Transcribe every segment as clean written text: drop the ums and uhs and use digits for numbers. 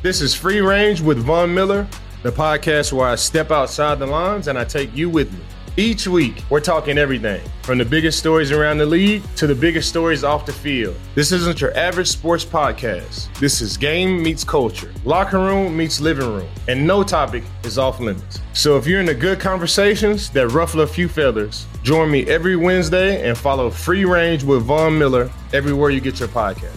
This is Free Range with Von Miller, the podcast where I step outside the lines and I take you with me. Each week, we're talking everything, from the biggest stories around the league to the biggest stories off the field. This isn't your average sports podcast. This is game meets culture, locker room meets living room, and no topic is off limits. So if you're into good conversations that ruffle a few feathers, join me every Wednesday and follow Free Range with Von Miller everywhere you get your podcast.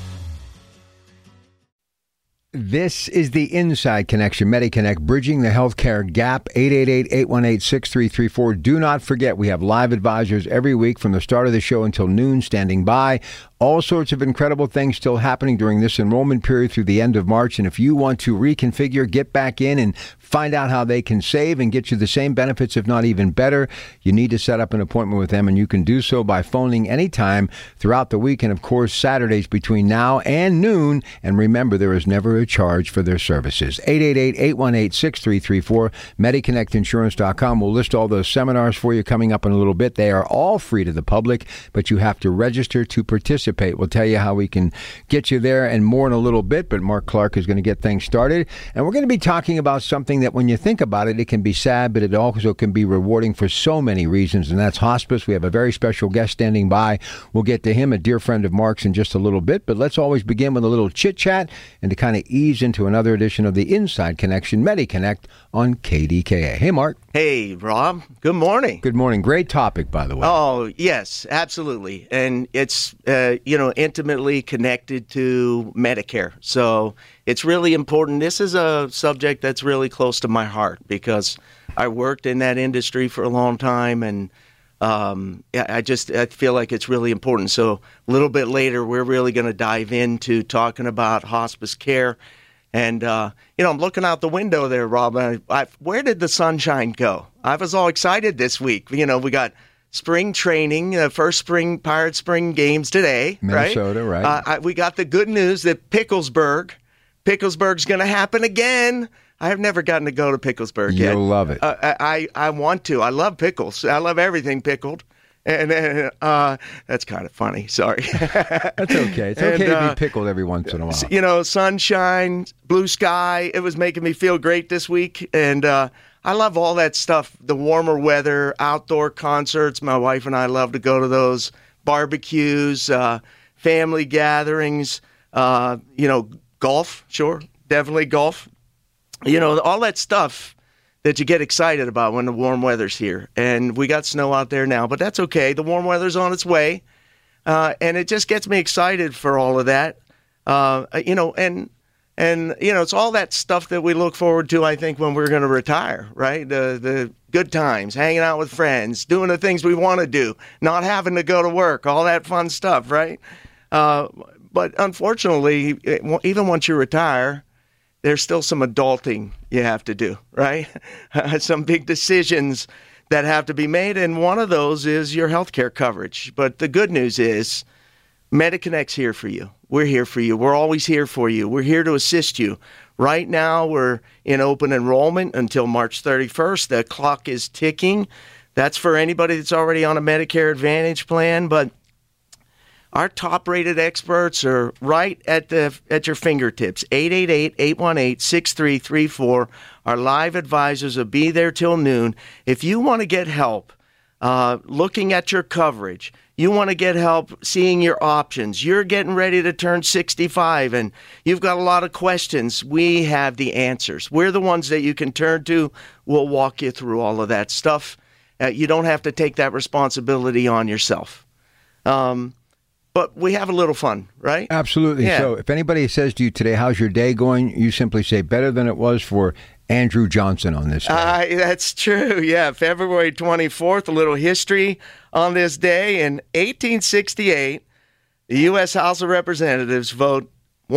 This is the Inside Connection, MediConnect, bridging the healthcare gap, 888-818-6334. Do not forget, we have live advisors every week from the start of the show until noon standing by. All sorts of incredible things still happening during this enrollment period through the end of March. And if you want to reconfigure, get back in and find out how they can save and get you the same benefits, if not even better, you need to set up an appointment with them. And you can do so by phoning anytime throughout the week. And of course, Saturdays between now and noon. And remember, there is never a charge for their services. 888-818-6334, MediConnectInsurance.com. We'll list all those seminars for you coming up in a little bit. They are all free to the public, but you have to register to participate. We'll tell you how we can get you there and more in a little bit, but Mark Clark is going to get things started. And we're going to be talking about something that when you think about it, it can be sad, but it also can be rewarding for so many reasons, and that's hospice. We have a very special guest standing by. We'll get to him, a dear friend of Mark's, in just a little bit, but let's always begin with a little chit-chat and to kind of ease into another edition of the Inside Connection, MediConnect on KDKA. Hey, Mark. Hey, Rob. Good morning. Good morning. Great topic, by the way. Oh, yes, absolutely. And it's, intimately connected to Medicare. So it's really important. This is a subject that's really close to my heart because I worked in that industry for a long time, and I feel like it's really important. So a little bit later, we're really going to dive into talking about hospice care. And, I'm looking out the window there, Rob. Where did the sunshine go? I was all excited this week. We got spring training, first Pirate Spring games today. Minnesota, right? We got the good news that Picklesburg's going to happen again. I have never gotten to go to Picklesburg yet. You'll love it. I want to. I love pickles. I love everything pickled. And that's kind of funny. Sorry. That's okay. It's okay to be pickled every once in a while. Sunshine, blue sky. It was making me feel great this week. And I love all that stuff, the warmer weather, outdoor concerts. My wife and I love to go to those, barbecues, family gatherings, golf. Sure, definitely golf. All that stuff that you get excited about when the warm weather's here. And we got snow out there now, but that's okay. The warm weather's on its way. And it just gets me excited for all of that. It's all that stuff that we look forward to, I think, when we're going to retire, right? The good times, hanging out with friends, doing the things we want to do, not having to go to work, all that fun stuff, right? But unfortunately, even once you retire, there's still some adulting you have to do, right? Some big decisions that have to be made, and one of those is your health care coverage. But the good news is MediConnect's here for you. We're here for you. We're always here for you. We're here to assist you. Right now, we're in open enrollment until March 31st. The clock is ticking. That's for anybody that's already on a Medicare Advantage plan, but our top-rated experts are right at your fingertips. 888-818-6334. Our live advisors will be there till noon. If you want to get help looking at your coverage, you want to get help seeing your options, you're getting ready to turn 65 and you've got a lot of questions, we have the answers. We're the ones that you can turn to. We'll walk you through all of that stuff. You don't have to take that responsibility on yourself. But we have a little fun, right? Absolutely. Yeah. So if anybody says to you today, how's your day going? You simply say, better than it was for Andrew Johnson on this day. That's true. Yeah. February 24th, a little history on this day. In 1868, the U.S. House of Representatives vote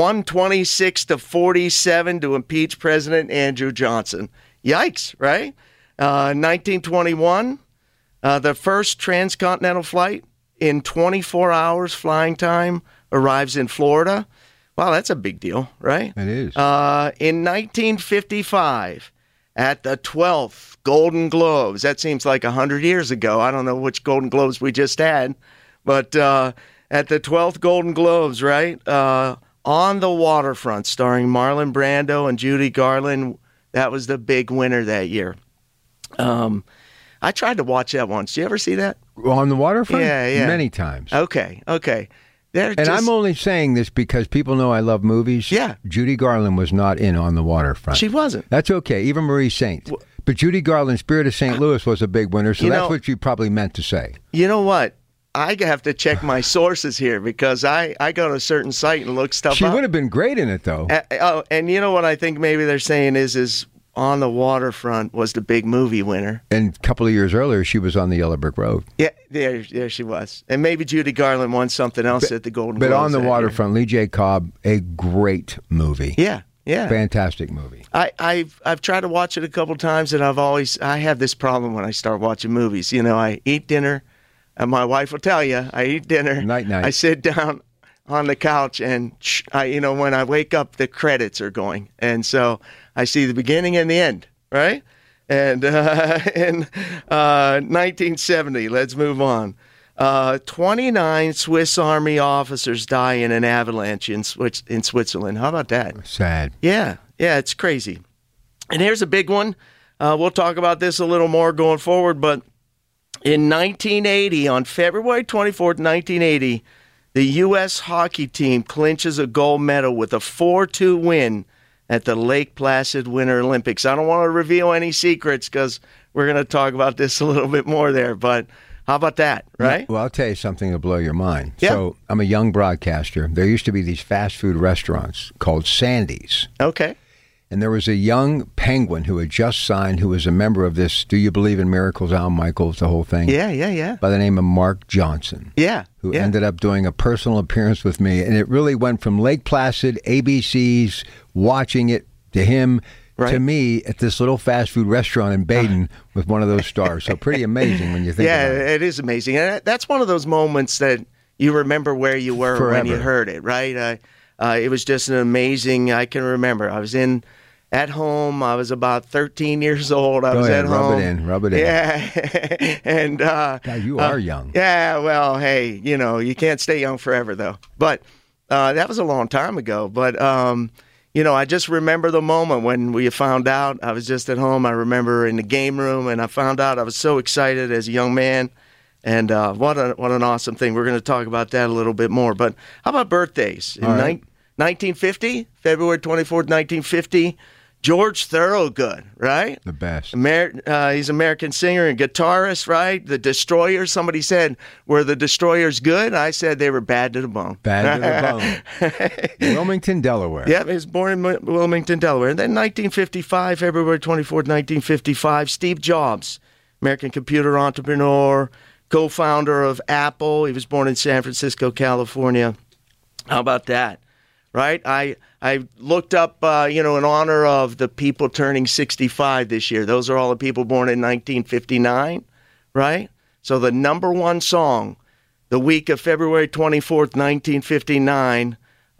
126-47 to impeach President Andrew Johnson. Yikes, right? 1921, the first transcontinental flight in 24 hours flying time arrives in Florida. Wow, that's a big deal, right? It is. In 1955, at the 12th Golden Globes, that seems like 100 years ago. I don't know which Golden Globes we just had, but at the 12th Golden Globes, right? On the Waterfront, starring Marlon Brando and Judy Garland. That was the big winner that year. I tried to watch that once. Did you ever see that? On the Waterfront? Yeah. Many times. Okay. I'm only saying this because people know I love movies. Yeah. Judy Garland was not in On the Waterfront. She wasn't. That's okay. Even Marie Saint. But Judy Garland's Spirit of St. Louis was a big winner, so that's what you probably meant to say. You know what? I have to check my sources here because I go to a certain site and look stuff up. She would have been great in it, though. And you know what I think maybe they're saying is On the Waterfront was the big movie winner. And a couple of years earlier, she was on the Yellow Brick Road. Yeah, there she was. And maybe Judy Garland won something else at the Golden Globes. But On the Waterfront, Lee J. Cobb, a great movie. Yeah. Fantastic movie. I've tried to watch it a couple times, and I have this problem when I start watching movies. You know, I eat dinner, and my wife will tell you, I eat dinner. Night. I sit down on the couch, and when I wake up, the credits are going, and so I see the beginning and the end, right? And in 1970, let's move on. 29 Swiss Army officers die in an avalanche in Switzerland. How about that? Sad. Yeah, it's crazy. And here's a big one. We'll talk about this a little more going forward, but in 1980, on February 24th, 1980, the U.S. hockey team clinches a gold medal with a 4-2 win at the Lake Placid Winter Olympics. I don't want to reveal any secrets because we're going to talk about this a little bit more there, but how about that, right? Well, I'll tell you something that'll blow your mind. Yeah. So I'm a young broadcaster. There used to be these fast food restaurants called Sandy's. Okay. And there was a young penguin who had just signed, who was a member of this Do You Believe in Miracles, Al Michaels, the whole thing. Yeah. By the name of Mark Johnson. Yeah. Who ended up doing a personal appearance with me. And it really went from Lake Placid, ABC's, watching it, to him, to me, at this little fast food restaurant in Baden with one of those stars. So pretty amazing when you think about it. Yeah, it is amazing. And that's one of those moments that you remember where you were Forever. when you heard it, right? It was just an amazing, I can remember. I was at home. I was about 13 years old. I was at home. Rub it in. Yeah. And God, you are young. Yeah, well, hey, you can't stay young forever, though. But that was a long time ago. But, I just remember the moment when we found out. I was just at home. I remember in the game room, and I found out. I was so excited as a young man. And what an awesome thing. We're going to talk about that a little bit more. But how about birthdays? In 1950, February 24th, 1950, George Thorogood, right? The best. He's an American singer and guitarist, right? The Destroyers. Somebody said, were the Destroyers good? I said they were bad to the bone. Bad to the bone. Wilmington, Delaware. Yeah, he was born in Wilmington, Delaware. And then 1955, February 24th, 1955, Steve Jobs, American computer entrepreneur, co-founder of Apple. He was born in San Francisco, California. How about that? Right? I looked up, in honor of the people turning 65 this year. Those are all the people born in 1959, right? So the number one song the week of February 24th, 1959,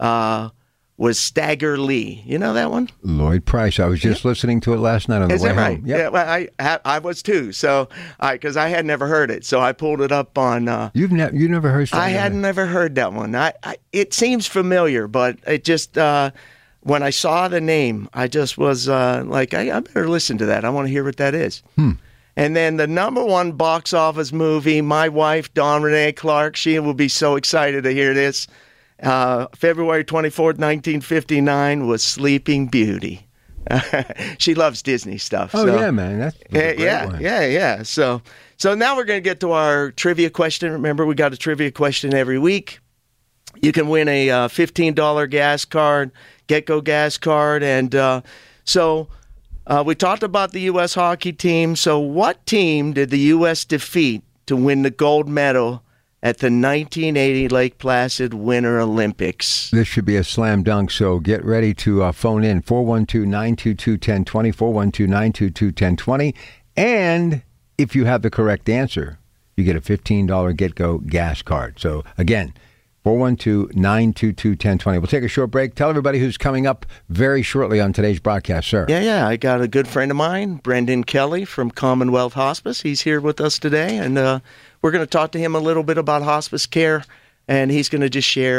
was Stagger Lee. You know that one? Lloyd Price. I was just listening to it last night on the way home. Right? Yep. Yeah, well, I was too. So, because I had never heard it, so I pulled it up on. You never heard? I had never heard that one. It seems familiar, but it just when I saw the name, I just was like, I better listen to that. I want to hear what that is. And then the number one box office movie, my wife, Dawn Renee Clark, she will be so excited to hear this. February 24th, 1959 was Sleeping Beauty. She loves Disney stuff. Oh, yeah, man. That's a great one. Yeah. So now we're going to get to our trivia question. Remember, we got a trivia question every week. You can win a $15 gas card, GetGo gas card. And so we talked about the U.S. hockey team. So what team did the U.S. defeat to win the gold medal at the 1980 Lake Placid Winter Olympics? This should be a slam dunk, so get ready to phone in 412-922-1020, 412-922-1020. And if you have the correct answer, you get a $15 GetGo gas card. So again, 412-922-1020. We'll take a short break. Tell everybody who's coming up very shortly on today's broadcast, sir. Yeah. I got a good friend of mine, Brendan Kelly from Commonwealth Hospice. He's here with us today, and we're going to talk to him a little bit about hospice care, and he's going to just share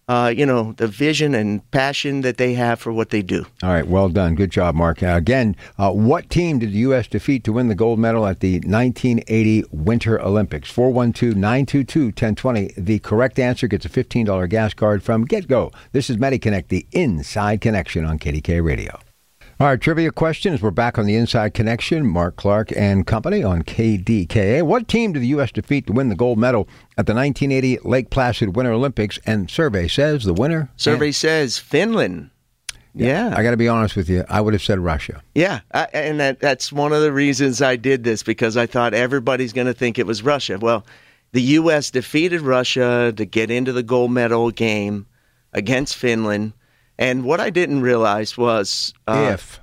the vision and passion that they have for what they do. All right, well done. Good job, Mark. Again, what team did the U.S. defeat to win the gold medal at the 1980 Winter Olympics? 412-922-1020. The correct answer gets a $15 gas card from GetGo. This is MediConnect, the Inside Connection on KDK Radio. All right, trivia questions. We're back on the Inside Connection. Mark Clark and company on KDKA. What team did the U.S. defeat to win the gold medal at the 1980 Lake Placid Winter Olympics? And survey says the winner? Survey says Finland. Yeah. I got to be honest with you. I would have said Russia. Yeah, and that's one of the reasons I did this, because I thought everybody's going to think it was Russia. Well, the U.S. defeated Russia to get into the gold medal game against Finland. And what I didn't realize was if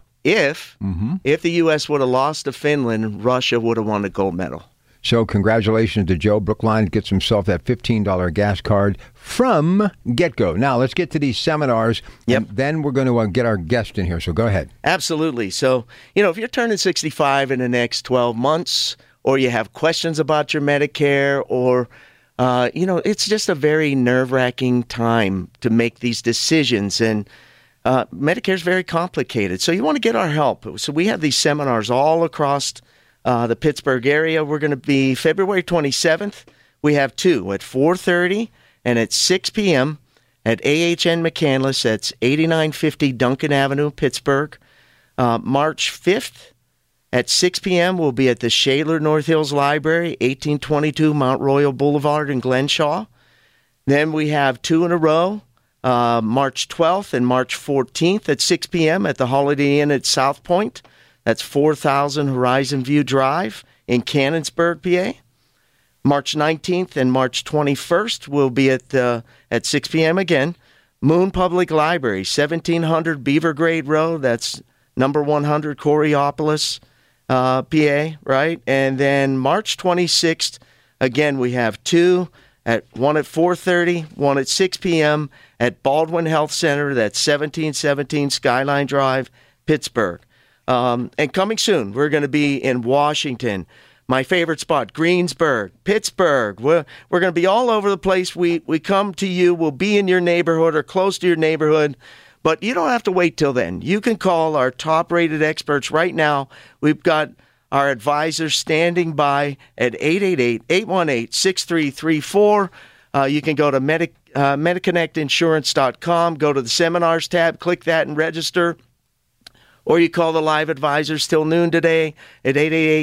the U.S. would have lost to Finland, Russia would have won the gold medal. So congratulations to Joe. Brookline gets himself that $15 gas card from GetGo. Now, let's get to these seminars, and then we're going to get our guest in here. So go ahead. Absolutely. So, if you're turning 65 in the next 12 months, or you have questions about your Medicare, or it's just a very nerve-wracking time to make these decisions, and Medicare is very complicated. So you want to get our help. So we have these seminars all across the Pittsburgh area. We're going to be February 27th. We have two at 4:30 and at 6 p.m. at AHN McCandless. That's 8950 Duncan Avenue, Pittsburgh. March 5th. At 6 p.m., we'll be at the Shaler North Hills Library, 1822 Mount Royal Boulevard in Glenshaw. Then we have two in a row, March 12th and March 14th at 6 p.m. at the Holiday Inn at South Point. That's 4000 Horizon View Drive in Canonsburg, PA. March 19th and March 21st, we'll be at 6 p.m. again. Moon Public Library, 1700 Beaver Grade Road. That's number 100 Coriopolis, PA, right? And then March 26th, again, we have two, one at 4:30, one at 6 p.m. at Baldwin Health Center. That's 1717 Skyline Drive, Pittsburgh. And coming soon, we're going to be in Washington, my favorite spot, Greensburg, Pittsburgh. We're going to be all over the place. We come to you. We'll be in your neighborhood or close to your neighborhood. But you don't have to wait till then. You can call our top-rated experts right now. We've got our advisors standing by at 888-818-6334. You can go to MediConnectInsurance.com, go to the Seminars tab, click that and register. Or you call the live advisors till noon today at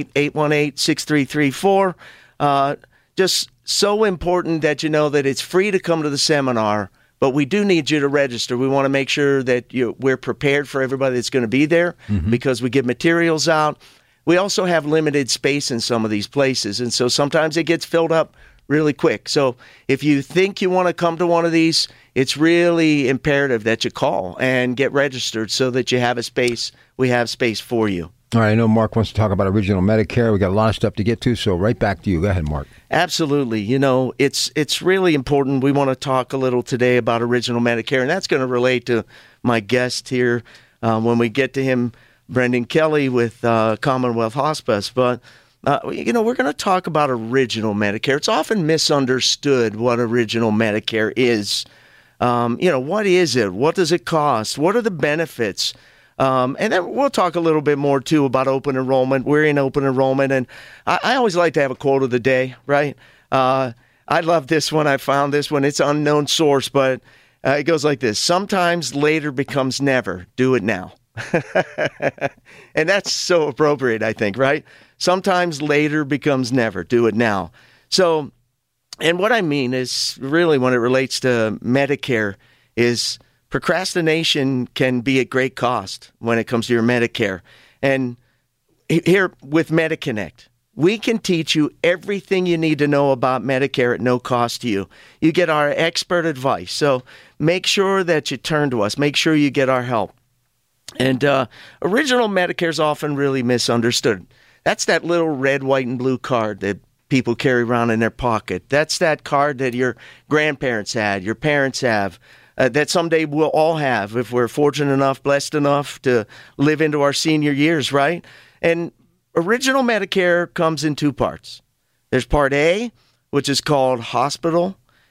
888-818-6334. Just so important that you know that it's free to come to the seminar. But we do need you to register. We want to make sure that we're prepared for everybody that's going to be there because we give materials out. We also have limited space in some of these places, and so sometimes it gets filled up really quick. So if you think you want to come to one of these, it's really imperative that you call and get registered so that you have a space. We have space for you. All right, I know Mark wants to talk about Original Medicare. We got a lot of stuff to get to, so right back to you. Go ahead, Mark. Absolutely. It's really important. We want to talk a little today about Original Medicare, and that's going to relate to my guest here when we get to him, Brendan Kelly with Commonwealth Hospice. But, we're going to talk about Original Medicare. It's often misunderstood what Original Medicare is. What is it? What does it cost? What are the benefits? And then we'll talk a little bit more, too, about open enrollment. We're in open enrollment, and I always like to have a quote of the day, right? I love this one. I found this one. It's unknown source, but it goes like this. Sometimes later becomes never. Do it now. And that's so appropriate, I think, right? Sometimes later becomes never. Do it now. So, and what I mean is really when it relates to Medicare is procrastination can be at great cost when it comes to your Medicare. And here with MediConnect, we can teach you everything you need to know about Medicare at no cost to you. You get our expert advice. So make sure that you turn to us. Make sure you get our help. And Original Medicare is often really misunderstood. That's that little red, white, and blue card that people carry around in their pocket. That's that card that your grandparents had, your parents have, that someday we'll all have if we're fortunate enough, blessed enough to live into our senior years, right? And Original Medicare comes in two parts. There's Part A, which is called hospital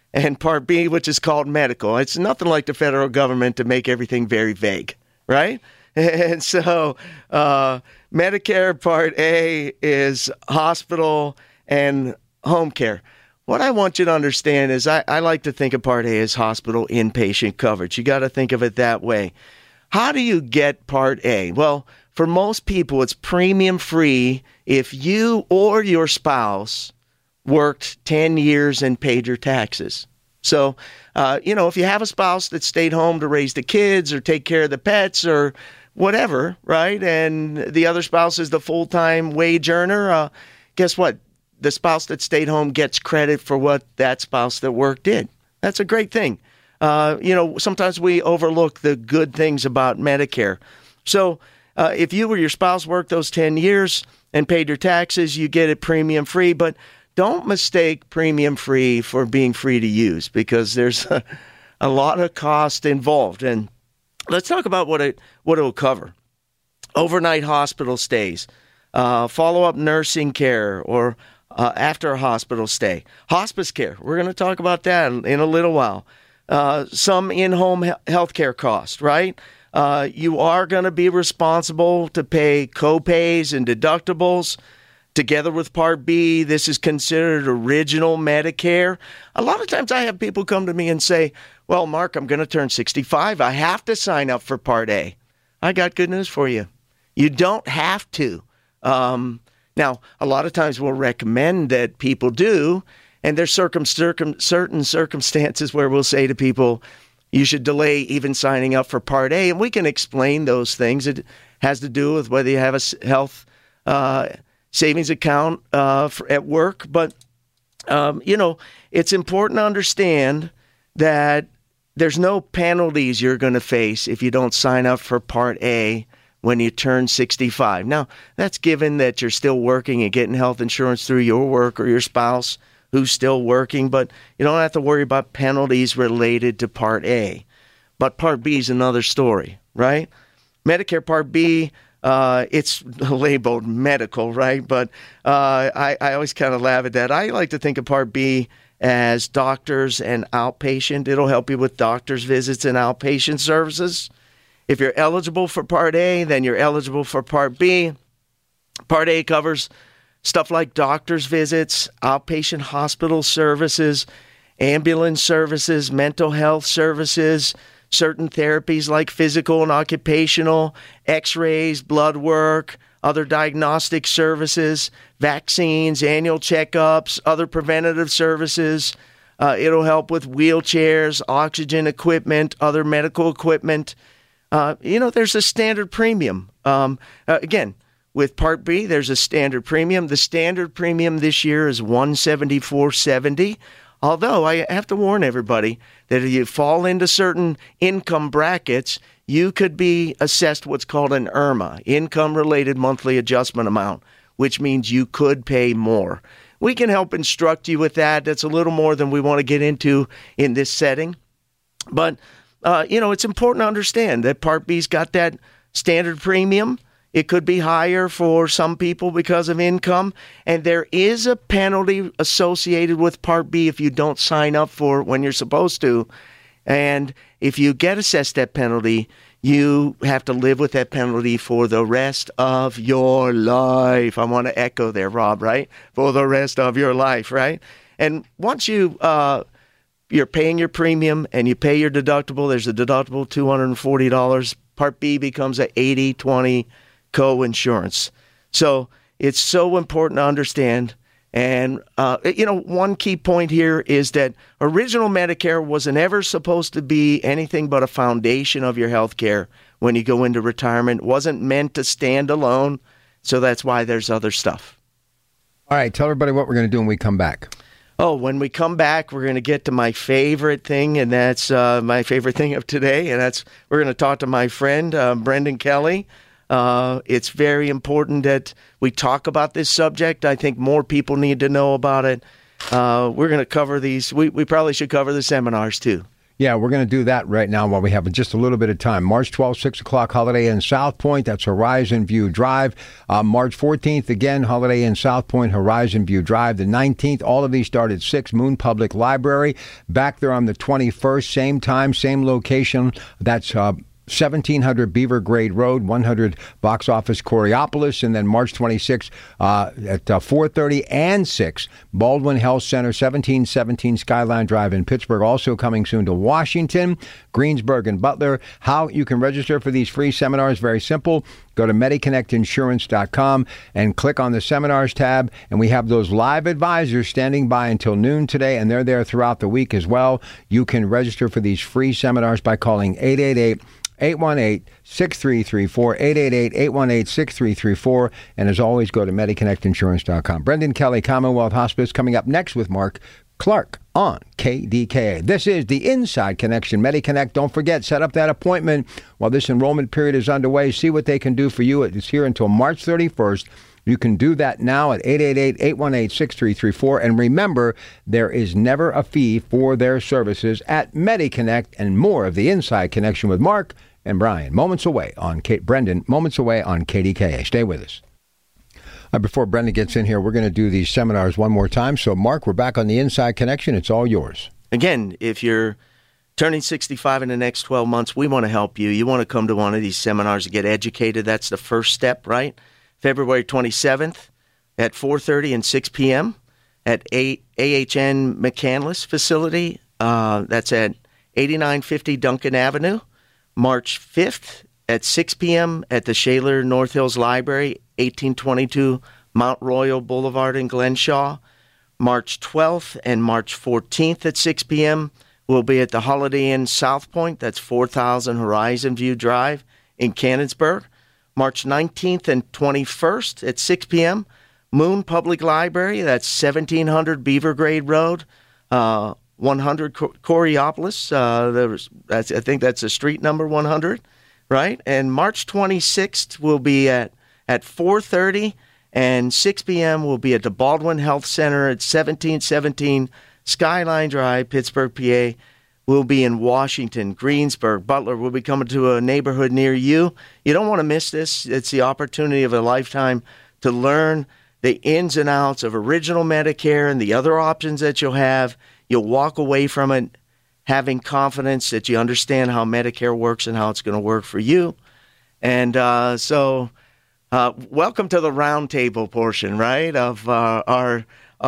and Part B, which is called medical. It's nothing like the federal government to make everything very vague, right? And so Medicare Part A is hospital and home care. What I want you to understand is I like to think of Part A as hospital inpatient coverage. You got to think of it that way. How do you get Part A? Well, for most people, it's premium free if you or your spouse worked 10 years and paid your taxes. So, if you have a spouse that stayed home to raise the kids or take care of the pets or whatever, right, and the other spouse is the full-time wage earner, guess what? The spouse that stayed home gets credit for what that spouse that worked did. That's a great thing. Sometimes we overlook the good things about Medicare. So if you or your spouse worked those 10 years and paid your taxes, you get it premium free. But don't mistake premium free for being free to use, because there's a lot of cost involved. And let's talk about what it will cover. Overnight hospital stays, follow-up nursing care, or after a hospital stay. Hospice care, we're going to talk about that in a little while. Some in-home health care costs, right? You are going to be responsible to pay co-pays and deductibles. Together with Part B, this is considered original Medicare. A lot of times I have people come to me and say, well, Mark, I'm going to turn 65. I have to sign up for Part A. I got good news for you. You don't have to. Now, a lot of times we'll recommend that people do, and there's certain circumstances where we'll say to people, you should delay even signing up for Part A, and we can explain those things. It has to do with whether you have a health savings account at work, but it's important to understand that there's no penalties you're going to face if you don't sign up for Part A when you turn 65. Now, that's given that you're still working and getting health insurance through your work or your spouse who's still working, but you don't have to worry about penalties related to Part A. But Part B is another story, right? Medicare Part B, it's labeled medical, right? But I always kind of laugh at that. I like to think of Part B as doctors and outpatient. It'll help you with doctor's visits and outpatient services. If you're eligible for Part A, then you're eligible for Part B. Part A covers stuff like doctor's visits, outpatient hospital services, ambulance services, mental health services, certain therapies like physical and occupational, x-rays, blood work, other diagnostic services, vaccines, annual checkups, other preventative services. It'll help with wheelchairs, oxygen equipment, other medical equipment. There's a standard premium. Again, with Part B, there's a standard premium. The standard premium this year is $174.70. Although I have to warn everybody that if you fall into certain income brackets, you could be assessed what's called an IRMA, income-related monthly adjustment amount, which means you could pay more. We can help instruct you with that. That's a little more than we want to get into in this setting. But, it's important to understand that Part B's got that standard premium. It could be higher for some people because of income, and there is a penalty associated with Part B if you don't sign up for it when you're supposed to. And if you get assessed that penalty, you have to live with that penalty for the rest of your life. I want to echo there, Rob, right? For the rest of your life, right? And once you're paying your premium and you pay your deductible, there's a deductible, $240. Part B becomes a 80-20 co-insurance. So it's so important to understand. And, one key point here is that original Medicare wasn't ever supposed to be anything but a foundation of your health care when you go into retirement. It wasn't meant to stand alone. So that's why there's other stuff. All right. Tell everybody what we're going to do when we come back. Oh, when we come back, we're going to get to my favorite thing, and that's my favorite thing of today. And that's we're going to talk to my friend, Brendan Kelly. It's very important that we talk about this subject. I think more people need to know about it. We're going to cover these. We probably should cover the seminars too. Yeah, we're going to do that right now while we have just a little bit of time. March 12th, 6 o'clock, Holiday Inn South Point. That's Horizon View Drive. March 14th, again, Holiday Inn South Point, Horizon View Drive. The 19th, all of these start at 6, Moon Public Library. Back there on the 21st, same time, same location. That's 1700 Beaver Grade Road, 100 Box Office Coriopolis, and then March 26th at 4:30 and 6, Baldwin Health Center, 1717 Skyline Drive in Pittsburgh. Also coming soon to Washington, Greensburg, and Butler. How you can register for these free seminars, very simple. Go to MediConnectInsurance.com and click on the Seminars tab, and we have those live advisors standing by until noon today, and they're there throughout the week as well. You can register for these free seminars by calling 888-818-6334, 888-818-6334, and as always, go to MediConnectInsurance.com. Brendan Kelly, Commonwealth Hospice, coming up next with Mark Clark on KDKA. This is the Inside Connection. MediConnect, don't forget, set up that appointment while this enrollment period is underway. See what they can do for you. It's here until March 31st. You can do that now at 888-818-6334. And remember, there is never a fee for their services at MediConnect. And more of the Inside Connection with Mark and Brian moments away on Brendan, moments away on KDKA. Stay with us. Before Brendan gets in here, we're going to do these seminars one more time. So, Mark, we're back on the Inside Connection. It's all yours. Again, if you're turning 65 in the next 12 months, we want to help you. You want to come to one of these seminars and get educated. That's the first step, right? February 27th at 4:30 and 6 p.m. at AHN McCandless facility. That's at 8950 Duncan Avenue. March 5th at 6 p.m. at the Shaler North Hills Library, 1822 Mount Royal Boulevard in Glenshaw. March 12th and March 14th at 6 p.m. we'll be at the Holiday Inn South Point. That's 4000 Horizon View Drive in Canonsburg. March 19th and 21st at 6 p.m. Moon Public Library. That's 1700 Beaver Grade Road, 100 Coriopolis. I think that's a street number 100, right? And March 26th will be at 4:30 and 6 p.m. we'll be at the Baldwin Health Center at 1717 Skyline Drive, Pittsburgh, PA. We'll be in Washington, Greensburg, Butler. We'll be coming to a neighborhood near you. You don't want to miss this. It's the opportunity of a lifetime to learn the ins and outs of original Medicare and the other options that you'll have. You'll walk away from it having confidence that you understand how Medicare works and how it's going to work for you. And so welcome to the roundtable portion, right, of our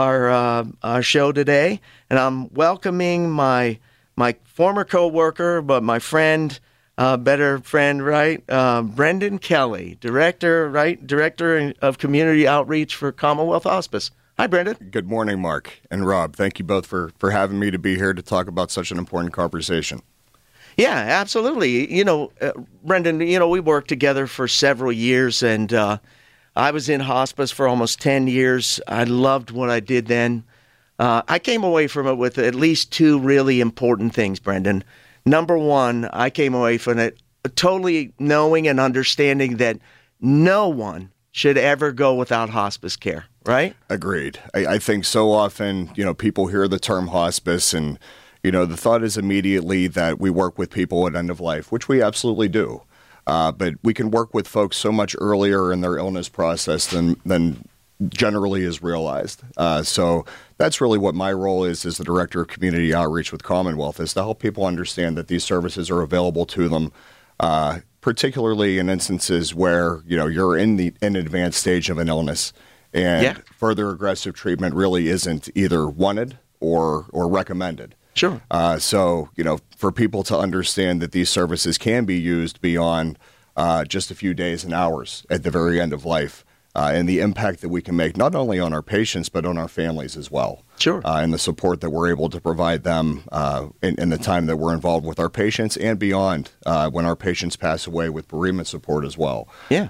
show today. And I'm welcoming my former co-worker, but my friend, better friend, right? Brendan Kelly, Director of Community Outreach for Commonwealth Hospice. Hi, Brendan. Good morning, Mark and Rob. Thank you both for having me to be here to talk about such an important conversation. Yeah, absolutely. Brendan, we worked together for several years, and I was in hospice for almost 10 years. I loved what I did then. I came away from it with at least two really important things, Brendan. Number one, I came away from it totally knowing and understanding that no one should ever go without hospice care, right? Agreed. I think so often, people hear the term hospice and, the thought is immediately that we work with people at end of life, which we absolutely do. But we can work with folks so much earlier in their illness process than generally is realized. So that's really what my role is as the Director of Community Outreach with Commonwealth, is to help people understand that these services are available to them, particularly in instances where, you're in an advanced stage of an illness and further aggressive treatment really isn't either wanted or recommended. Sure. So, for people to understand that these services can be used beyond just a few days and hours at the very end of life, and the impact that we can make not only on our patients but on our families as well. Sure. And the support that we're able to provide them in the time that we're involved with our patients and beyond when our patients pass away with bereavement support as well. Yeah.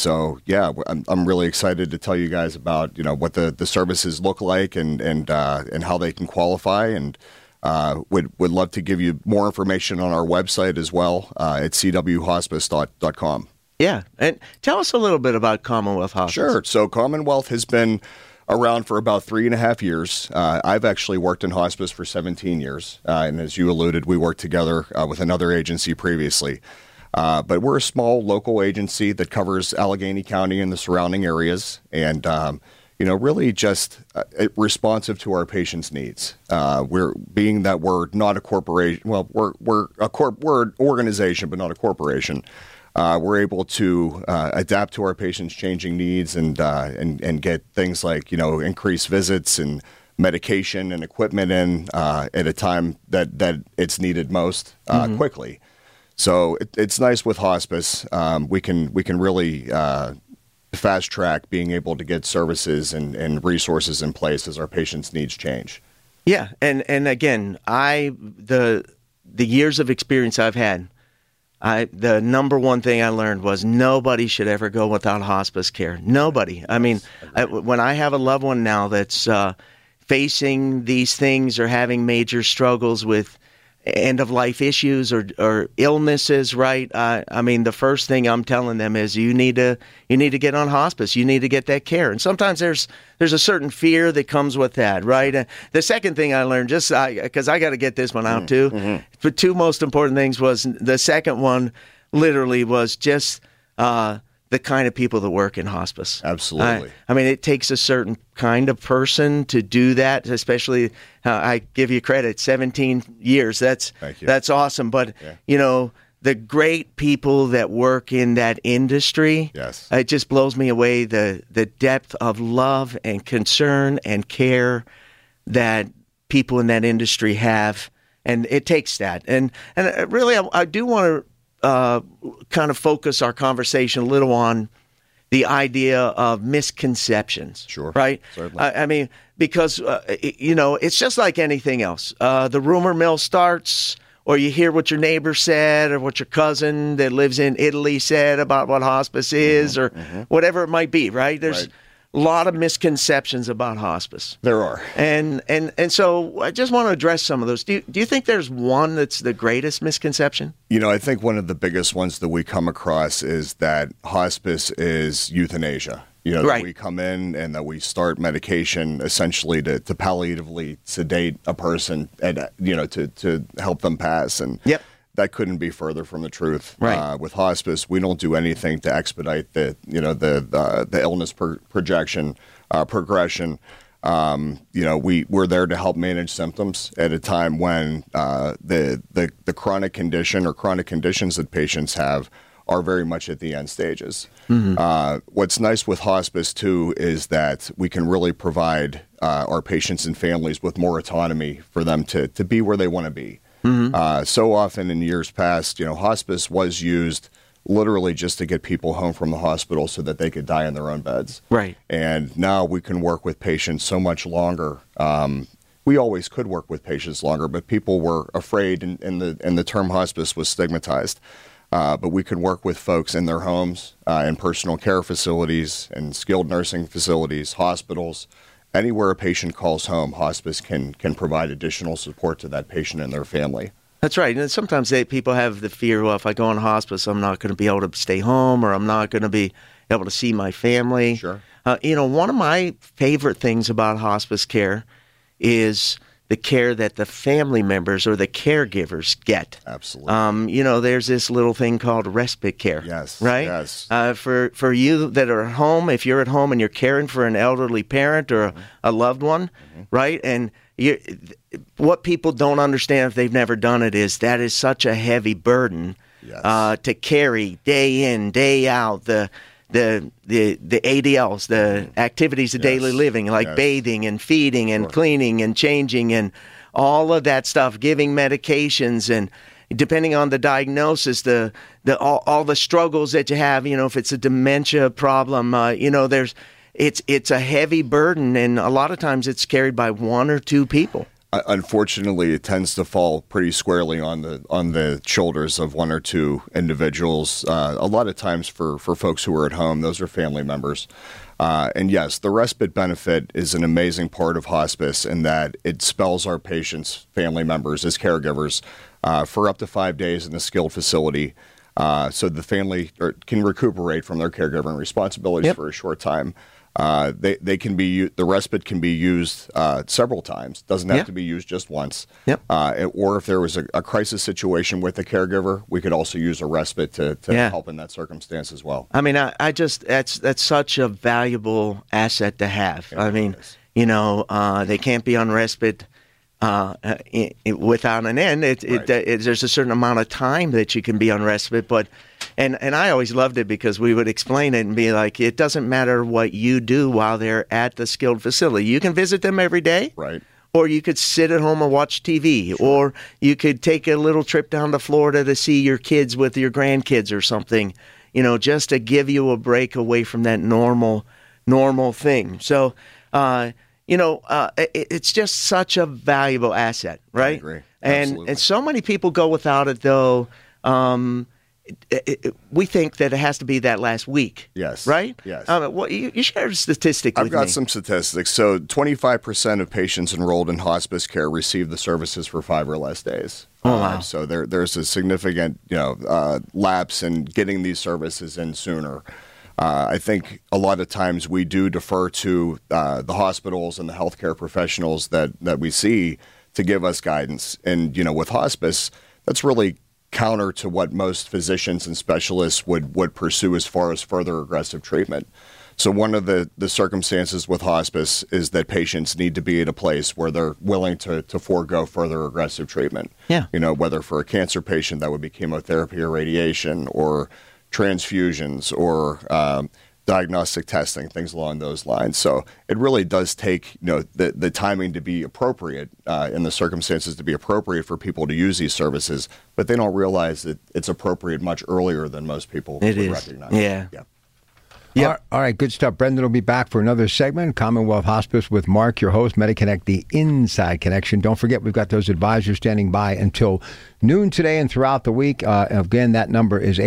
I'm really excited to tell you guys about what the services look like and how they can qualify, and would love to give you more information on our website as well at cwhospice.com. Yeah, and tell us a little bit about Commonwealth Hospice. Sure. So Commonwealth has been around for about 3.5 years. I've actually worked in hospice for 17 years. And as you alluded, we worked together with another agency previously. But we're a small local agency that covers Allegheny County and the surrounding areas. And, really just responsive to our patients' needs. We're not a corporation. Well, we're an organization, but not a corporation. We're able to adapt to our patients' changing needs and get things like increased visits and medication and equipment in at a time that it's needed most quickly. So it's nice with hospice. We can really fast track being able to get services and resources in place as our patients' needs change. Yeah, and again, the years of experience I've had, the number one thing I learned was nobody should ever go without hospice care. Nobody. I mean, when I have a loved one now that's facing these things or having major struggles with end-of-life issues or illnesses, right? I mean, the first thing I'm telling them is you need to get on hospice. You need to get that care. And sometimes there's a certain fear that comes with that, right? The second thing I learned, just because I got to get this one out too, the two most important things was the second one literally was just the kind of people that work in hospice. Absolutely. I mean, it takes a certain kind of person to do that, especially, I give you credit, 17 years. That's awesome. But, the great people that work in that industry, yes, it just blows me away, the depth of love and concern and care that people in that industry have. And it takes that. And really, I do want to kind of focus our conversation a little on the idea of misconceptions. Sure. Right? Certainly. I mean, because, it's just like anything else. The rumor mill starts, or you hear what your neighbor said or what your cousin that lives in Italy said about what hospice is or whatever it might be, right? There's a lot of misconceptions about hospice. There are. And so I just want to address some of those. Do you think there's one that's the greatest misconception? I think one of the biggest ones that we come across is that hospice is euthanasia. Right. That we come in and that we start medication essentially to palliatively sedate a person and, to help them pass. And yep. That couldn't be further from the truth. Right. With hospice, we don't do anything to expedite the illness progression. We're there to help manage symptoms at a time when the chronic condition or chronic conditions that patients have are very much at the end stages. What's nice with hospice, too, is that we can really provide our patients and families with more autonomy for them to be where they want to be. So often in years past, hospice was used literally just to get people home from the hospital so that they could die in their own beds. Right. And now we can work with patients so much longer. We always could work with patients longer, but people were afraid, and the term hospice was stigmatized. But we could work with folks in their homes, in personal care facilities, and skilled nursing facilities, hospitals. Anywhere a patient calls home, hospice can provide additional support to that patient and their family. That's right. And sometimes people have the fear, well, if I go on hospice, I'm not going to be able to stay home, or I'm not going to be able to see my family. Sure. One of my favorite things about hospice care is the care that the family members or the caregivers get. Absolutely. There's this little thing called respite care. Yes. Right? Yes. For you that are at home, if you're at home and you're caring for an elderly parent or a loved one, right? And what people don't understand if they've never done it is that is such a heavy burden to carry day in, day out, the ADLs, the activities of daily living, like bathing and feeding and cleaning and changing and all of that stuff, giving medications, and depending on the diagnosis, all the struggles that you have, if it's a dementia problem, it's a heavy burden, and a lot of times it's carried by one or two people. Unfortunately, it tends to fall pretty squarely on the shoulders of one or two individuals. A lot of times for folks who are at home, those are family members. And yes, the respite benefit is an amazing part of hospice in that it spells our patients' family members as caregivers for up to 5 days in a skilled facility. so the family can recuperate from their caregiving responsibilities for a short time. They can be the respite can be used several times. Doesn't have to be used just once. Or if there was a crisis situation with the caregiver, we could also use a respite to help in that circumstance as well. I mean, I just that's such a valuable asset to have. I mean, they can't be on respite without an end. There's a certain amount of time that you can be on respite, but. And I always loved it because we would explain it and be like, it doesn't matter what you do while they're at the skilled facility. You can visit them every day. Right. Or you could sit at home and watch TV. Sure. Or you could take a little trip down to Florida to see your kids with your grandkids or something, just to give you a break away from that normal thing. So, it's just such a valuable asset, right? I agree. And so many people go without it, though. We think that it has to be that last week. Yes. Right? Yes. You shared a statistic with me. I've got some statistics. So 25% of patients enrolled in hospice care receive the services for 5 or less days. Oh, wow. So there's a significant lapse in getting these services in sooner. I think a lot of times we do defer to the hospitals and the healthcare professionals that we see to give us guidance. And, with hospice, that's really counter to what most physicians and specialists would pursue as far as further aggressive treatment. So one of the circumstances with hospice is that patients need to be at a place where they're willing to forego further aggressive treatment. Yeah. Whether for a cancer patient that would be chemotherapy or radiation or transfusions or diagnostic testing, things along those lines. So it really does take, the timing to be appropriate in the circumstances to be appropriate for people to use these services, but they don't realize that it's appropriate much earlier than most people would recognize. Yeah. Yeah. All right, good stuff. Brendan will be back for another segment, Commonwealth Hospice with Mark, your host, MediConnect, the Inside Connection. Don't forget, we've got those advisors standing by until noon today and throughout the week. Again, that number is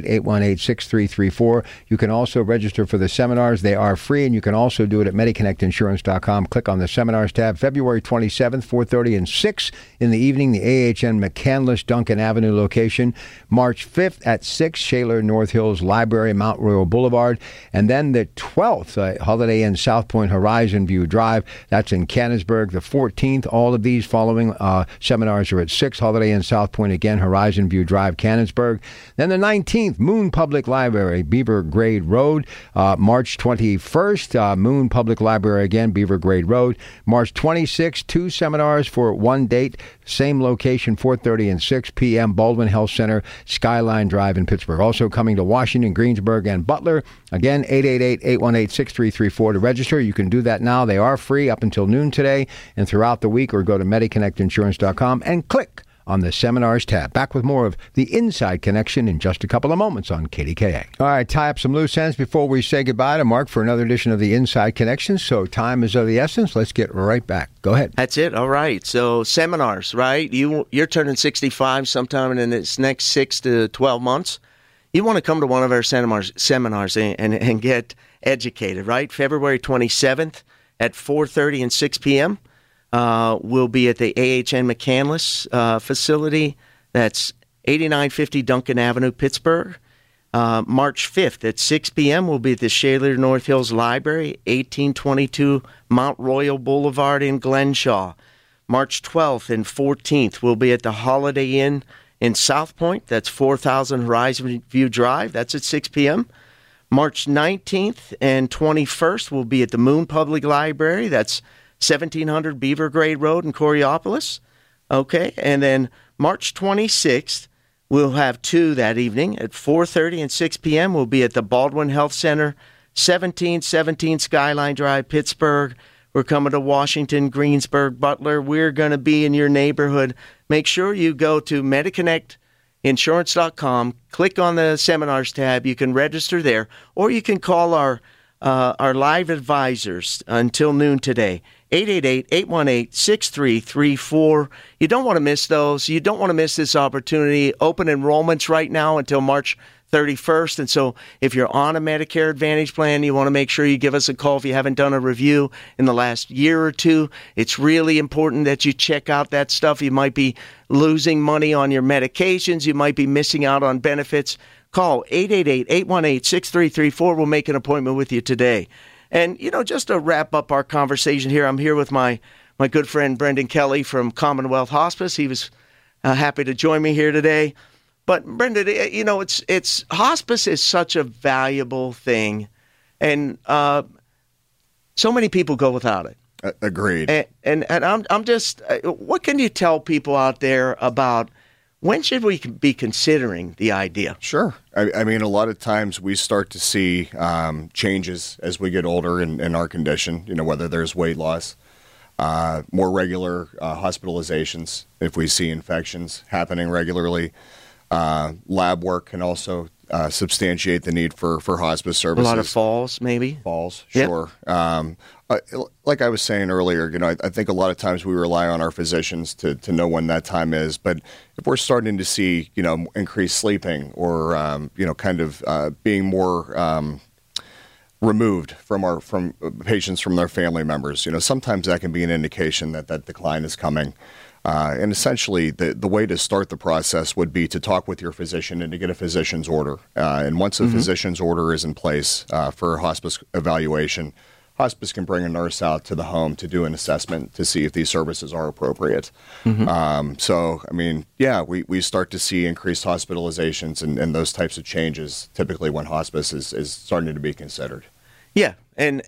888-818-6334. You can also register for the seminars. They are free, and you can also do it at MediConnectInsurance.com. Click on the seminars tab. February 27th, 4:30 and 6 in the evening, the AHN McCandless Duncan Avenue location. March 5th at 6, Shaler North Hills Library, Mount Royal Boulevard. And then the 12th, Holiday Inn South Point Horizon View Drive. That's in Canonsburg. The 14th, all of these following seminars are at 6, Holiday Inn South Point again, Horizon View Drive, Canonsburg. Then the 19th, Moon Public Library, Beaver Grade Road. March 21st, Moon Public Library again, Beaver Grade Road. March 26th, 2 seminars for one date. Same location, 4:30 and 6 p.m., Baldwin Health Center, Skyline Drive in Pittsburgh. Also coming to Washington, Greensburg, and Butler. Again, 888-818-6334 to register. You can do that now. They are free up until noon today and throughout the week, or go to MediConnectInsurance.com and click on the Seminars tab. Back with more of the Inside Connection in just a couple of moments on KDKA. All right, tie up some loose ends before we say goodbye to Mark for another edition of the Inside Connection. So time is of the essence. Let's get right back. Go ahead. That's it. All right. So seminars, right? You're turning 65 sometime in this next 6 to 12 months. You want to come to one of our seminars and get educated, right? February 27th at 4:30 and 6 p.m. We'll be at the AHN McCandless facility. That's 8950 Duncan Avenue, Pittsburgh. March 5th at 6 p.m. we'll be at the Shaler North Hills Library, 1822 Mount Royal Boulevard in Glenshaw. March 12th and 14th we'll be at the Holiday Inn in South Point. That's 4000 Horizon View Drive. That's at 6 p.m. March 19th and 21st we'll be at the Moon Public Library. That's 1700 Beaver Grade Road in Coriopolis. Okay, and then March 26th, we'll have 2 that evening at 4:30 and 6 p.m. We'll be at the Baldwin Health Center, 1717 Skyline Drive, Pittsburgh. We're coming to Washington, Greensburg, Butler. We're going to be in your neighborhood. Make sure you go to MediConnectInsurance.com, click on the Seminars tab. You can register there, or you can call our live advisors until noon today, 888-818-6334. You don't want to miss those. You don't want to miss this opportunity. Open enrollments right now until March 31st. And so if you're on a Medicare Advantage plan, you want to make sure you give us a call if you haven't done a review in the last year or two. It's really important that you check out that stuff. You might be losing money on your medications. You might be missing out on benefits. Call 888-818-6334. We'll make an appointment with you today. And, just to wrap up our conversation here, I'm here with my good friend Brendan Kelly from Commonwealth Hospice. He was happy to join me here today. But Brendan, it's hospice is such a valuable thing, and so many people go without it. Agreed. And I'm just, what can you tell people out there about when should we be considering the idea? Sure. I mean, a lot of times we start to see changes as we get older in our condition. Whether there's weight loss, more regular hospitalizations, if we see infections happening regularly. Lab work can also substantiate the need for hospice services. A lot of falls, maybe? Falls, sure. Yep. Like I was saying earlier, I think a lot of times we rely on our physicians to know when that time is. But if we're starting to see, increased sleeping or, being more removed from patients from their family members, sometimes that can be an indication that decline is coming. And essentially, the way to start the process would be to talk with your physician and to get a physician's order. And once a physician's order is in place for hospice evaluation, hospice can bring a nurse out to the home to do an assessment to see if these services are appropriate. We start to see increased hospitalizations and those types of changes typically when hospice is starting to be considered. Yeah, and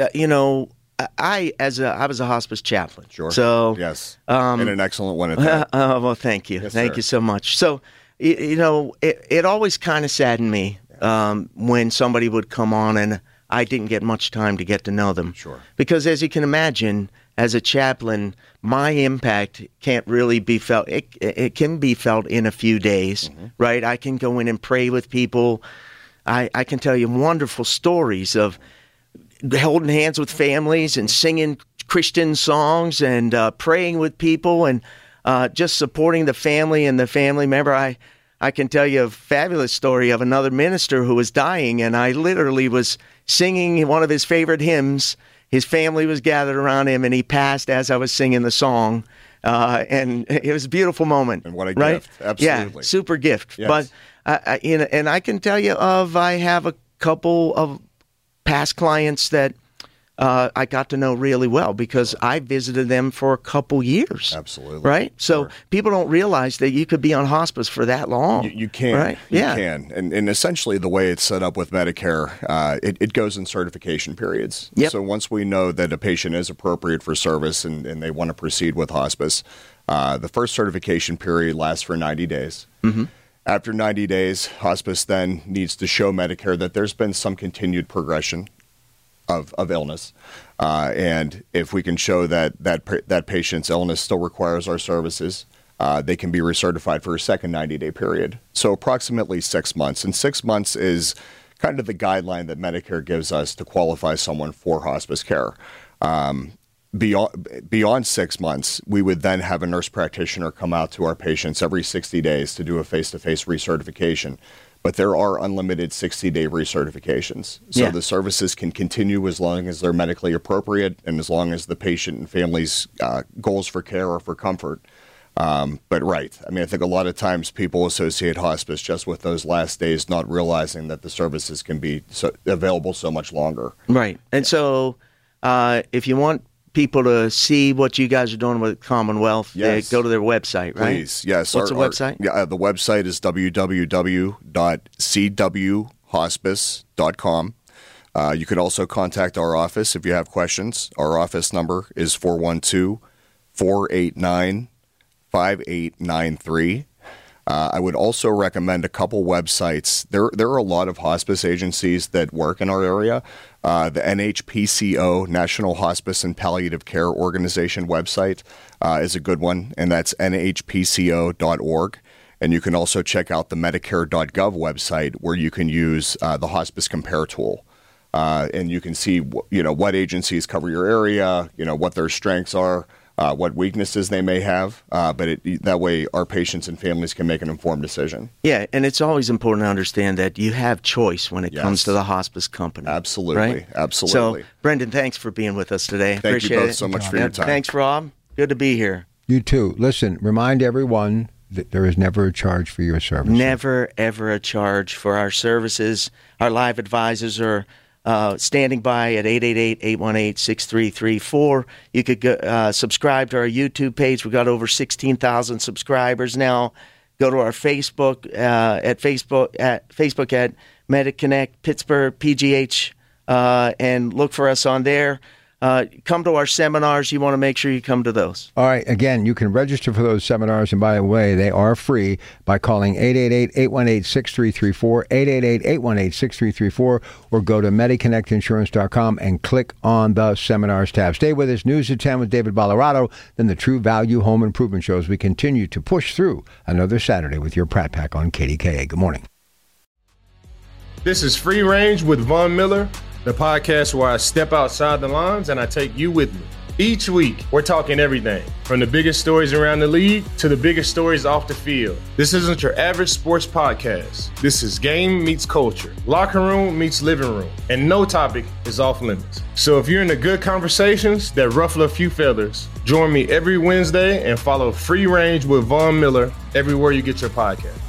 I was a hospice chaplain. Sure. So yes, and an excellent one at that. Well, thank you. Thank you so much. So, it always kind of saddened me when somebody would come on and I didn't get much time to get to know them. Sure. Because as you can imagine, as a chaplain, my impact can't really be felt. It can be felt in a few days, right? I can go in and pray with people. I can tell you wonderful stories of holding hands with families and singing Christian songs and praying with people and just supporting the family and the family member. I can tell you a fabulous story of another minister who was dying, and I literally was singing one of his favorite hymns. His family was gathered around him, and he passed as I was singing the song. And it was a beautiful moment. And what a right? gift. Absolutely. Yeah, super gift. Yes. But I can tell you I have a couple of past clients that I got to know really well because I visited them for a couple years. Absolutely. Right? So Sure. people don't realize that you could be on hospice for that long. You can. Right? You can. And essentially the way it's set up with Medicare, it goes in certification periods. Yep. So once we know that a patient is appropriate for service and they want to proceed with hospice, the first certification period lasts for 90 days. After 90 days, hospice then needs to show Medicare that there's been some continued progression of illness. And if we can show that patient's illness still requires our services, they can be recertified for a second 90-day period. So approximately 6 months. And 6 months is kind of the guideline that Medicare gives us to qualify someone for hospice care. Beyond 6 months, we would then have a nurse practitioner come out to our patients every 60 days to do a face-to-face recertification. But there are unlimited 60-day recertifications. So the services can continue as long as they're medically appropriate and as long as the patient and family's goals for care are for comfort. But right, I mean, I think a lot of times people associate hospice just with those last days, not realizing that the services can be available so much longer. Right. And so if you want people to see what you guys are doing with Commonwealth, Yes. go to their website, right? Please, yes. What's the website? The website is www.cwhospice.com. You can also contact our office if you have questions. Our office number is 412-489-5893. I would also recommend a couple websites. There are a lot of hospice agencies that work in our area. The NHPCO, National Hospice and Palliative Care Organization website is a good one, and that's nhpco.org. And you can also check out the Medicare.gov website where you can use the Hospice Compare tool. And you can see what agencies cover your area, what their strengths are, what weaknesses they may have, but that way our patients and families can make an informed decision. Yeah, and it's always important to understand that you have choice when it comes to the hospice company. Absolutely, right? Absolutely. So, Brendan, thanks for being with us today. Thank Appreciate you both it. so much for your time. Thanks, Rob. Good to be here. You too. Listen, remind everyone that there is never a charge for your service. Never, ever a charge for our services. Our live advisors are standing by at 888-818-6334. You could go, subscribe to our YouTube page. We've got over 16,000 subscribers now. Go to our Facebook at MediConnect Pittsburgh PGH and look for us on there. Come to our seminars. You want to make sure you come to those. All right. Again, you can register for those seminars, and by the way, they are free by calling 888-818-6334, 888-818-6334, or go to MediConnectInsurance.com and click on the seminars tab. Stay with us. News at 10 with David Ballarado, then the True Value Home Improvement Show as we continue to push through another Saturday with your Pratt Pack on KDKA. Good morning. This is Free Range with Von Miller, the podcast where I step outside the lines and I take you with me. Each week, we're talking everything from the biggest stories around the league to the biggest stories off the field. This isn't your average sports podcast. This is game meets culture, locker room meets living room, and no topic is off limits. So if you're into good conversations that ruffle a few feathers, join me every Wednesday and follow Free Range with Von Miller everywhere you get your podcast.